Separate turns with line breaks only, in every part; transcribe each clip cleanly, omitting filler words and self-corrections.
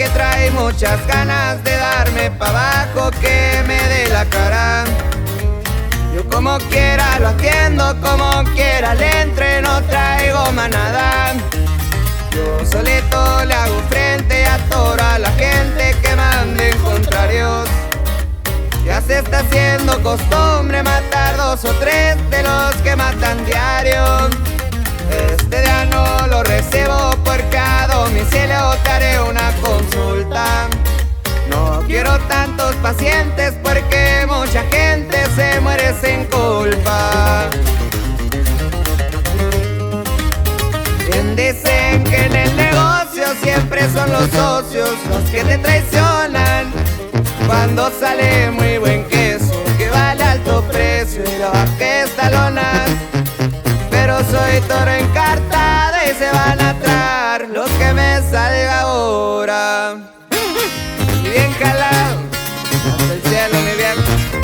que trae muchas ganas de darme pa' abajo, que me dé la cara. Yo como quiera lo atiendo, como quiera le entre, no traigo manada. Yo solito le hago frente a toda la gente que mande en contrarios. Ya se está haciendo costumbre matar 2 o 3 de los que matan diario. Este día no lo recibo porque a domicilio te haré una consulta. No quiero tantos pacientes porque mucha gente se muere sin culpa. Bien dicen que en el negocio siempre son los socios los que te traicionan. Cuando sale muy buen queso que vale alto precio y lo bajé estalonas. Pero soy toro encartado y se van a traer lo que me salga ahora. Y bien jalado, hasta el cielo mi viejo.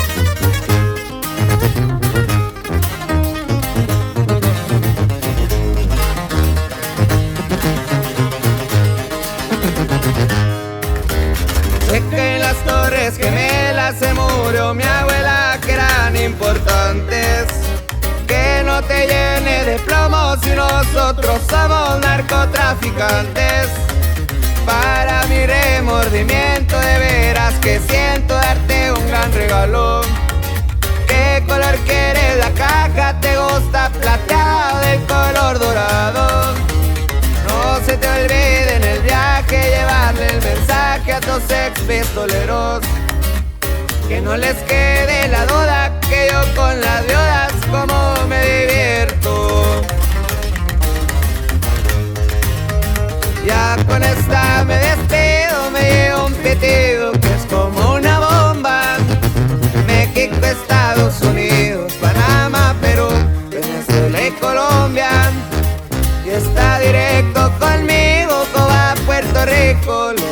Sé que en las Torres Gemelas se murió mi abuela, que eran importantes. Que no te llene de plomo si nosotros somos narcotraficantes. Para mi remordimiento de veras que siento darte un gran regalo. ¿Qué color quieres la caja? ¿Te gusta plateado del color dorado? No se te olvide en el viaje llevarle el mensaje a tus ex pistoleros. Que no les quede la duda que yo con las viudas como me divierto. Ya con esta me despido, me llevo un pitido que es como una bomba. México, Estados Unidos, Panamá, Perú, Venezuela y Colombia. Y está directo conmigo, Cuba, Puerto Rico.